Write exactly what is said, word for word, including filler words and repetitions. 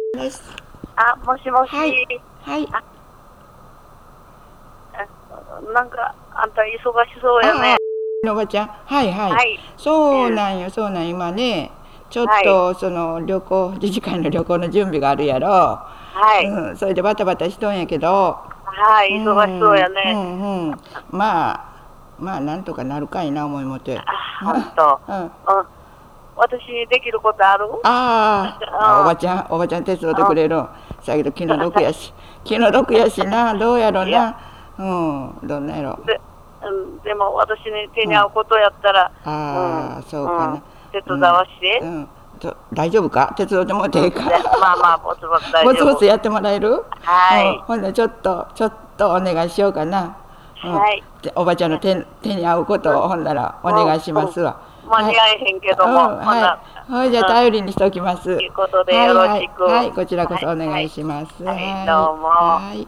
です。 あ、もしもし。 はい。はい。 あ、なんかあんた忙しそうやね。 おばちゃん、はいはい。 はい。 そうなんよ、そうなんよ。今ね、ちょっはい。 とその旅行、自治会の旅行の準備があるやろ。 はい。 うん、それでバタバタしとんやけど。 はい、 う忙しそうん、うやね。 ん、うん。まあ、まあ、なんとかなるかいな思いもて。 あ、ほんと。 うん。 うん。私にできることある？ ああ、おばちゃん、おばちゃん手伝ってくれる。さけど気の毒やし、気の毒やしな、どうやろいや、 な。うん、どんなやろ。 で、うん、でも私に手に合うことやったら、うん、 ああ、そうかうん、 な。 手伝うん、 わして。 うん。と大丈夫か？手伝ってもらっていいか？ うん、で、まあまあ、ぼつぼつ大ぼつ丈夫。 ぼつやってもらえる？うん、 はい。 ほんでちょっと、ちょっとお願いしようかな。うん。 はい。 でおばちゃんの手、手に合うことをほんならお願いしうん、うん。 ますわ。はい。 間に合えへんけどうん、 も、ほはい。 な、 ほいじゃあうん、 頼りにしておきます。 いうことではいはい。 よろしく。 はい、こちらこはい、 そお願いはい。 します。 はい、 はい。 どうも。 はい。